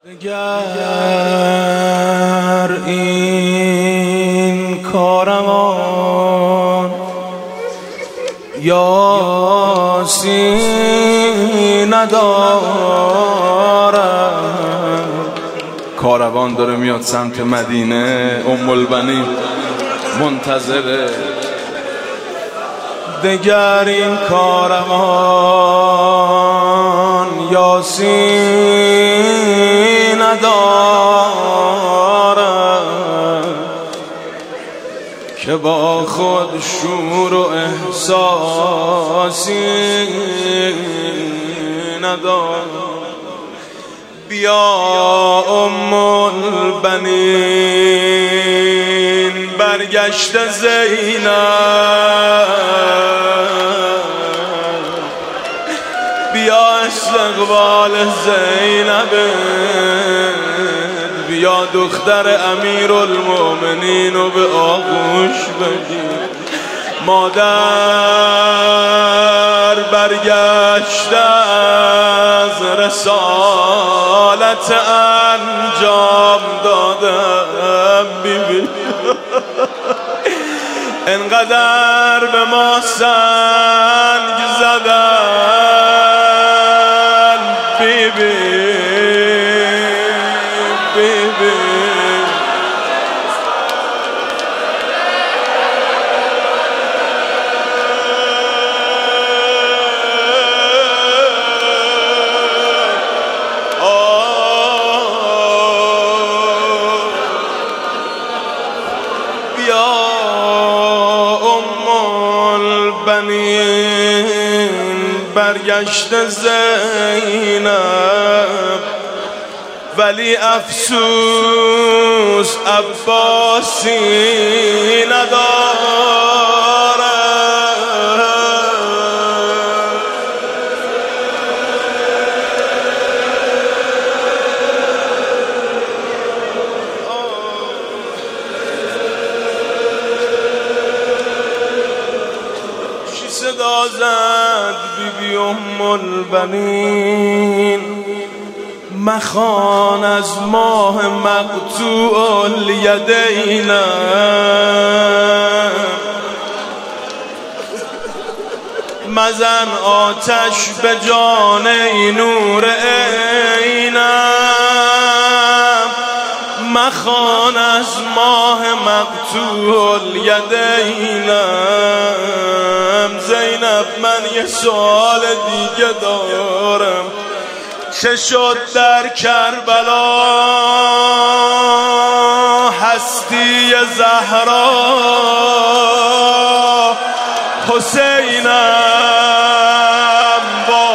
اگر این کارمان یاسی ندارم. کاروان داره میاد سمت مدینه، ام البنین منتظره. دگر این کاروان یاسی ندارم که با خود شور و احساسی ندارم. بیا ام البنین برگشت زینب، بیا استقبال زینب، بیا دختر امیرالمومنین و به آغوش بگیر. مادر برگشت از رسالت انجام دادم. بیبی انقدر به ما سنگ زدن، بیبی برگشت زینب، ولی افسوس عباسی نداره. صدا زد بیبی ام البنین، مخوان از ماه مقطوع الیدینم، مزن آتش به جان نور عینم، مخوان از ماه مقطوع الیدینم. زینب من یه سوال دیگه دارم، چه شد در کربلا هستی زهرا؟ حسینم با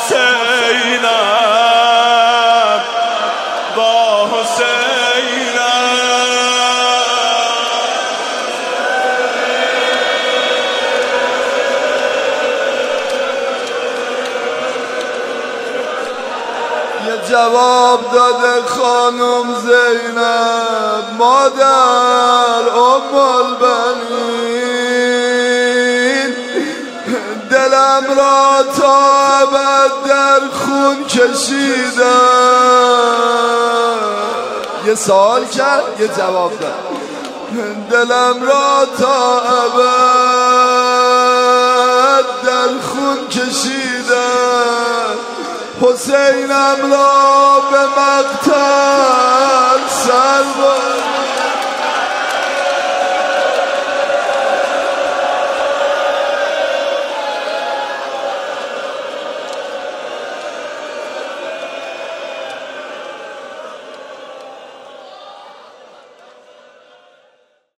حسینم با حسینم. یه جواب داده خانم زینب، مادر ام البنین، دلم را تا ابد در خون کشیدم. یه سوال کرد یه جواب داد. دلم را تا ابد در خون کشیدم، حسینم را به مقتل سر